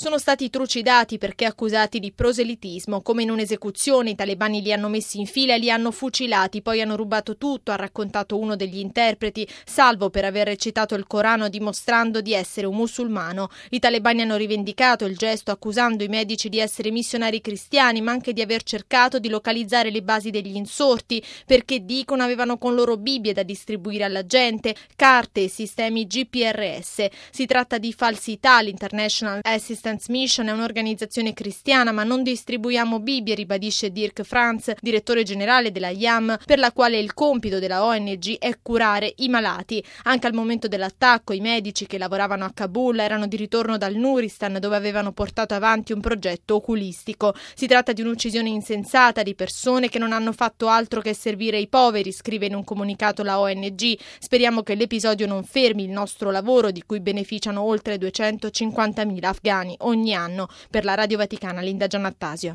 Sono stati trucidati perché accusati di proselitismo. Come in un'esecuzione, i talebani li hanno messi in fila e li hanno fucilati, poi hanno rubato tutto, ha raccontato uno degli interpreti, salvo per aver recitato il Corano dimostrando di essere un musulmano. I talebani hanno rivendicato il gesto accusando i medici di essere missionari cristiani, ma anche di aver cercato di localizzare le basi degli insorti, perché dicono avevano con loro Bibbie da distribuire alla gente, carte e sistemi GPRS. Si tratta di falsità. L'International Assistance Mission è un'organizzazione cristiana, ma non distribuiamo Bibbie, ribadisce Dirk Franz, direttore generale della IAM, per la quale il compito della ONG è curare i malati. Anche al momento dell'attacco i medici che lavoravano a Kabul erano di ritorno dal Nuristan, dove avevano portato avanti un progetto oculistico. Si tratta di un'uccisione insensata di persone che non hanno fatto altro che servire i poveri, scrive in un comunicato la ONG. Speriamo che l'episodio non fermi il nostro lavoro, di cui beneficiano oltre 250.000 afghani ogni anno. Per la Radio Vaticana, Linda Giannattasio.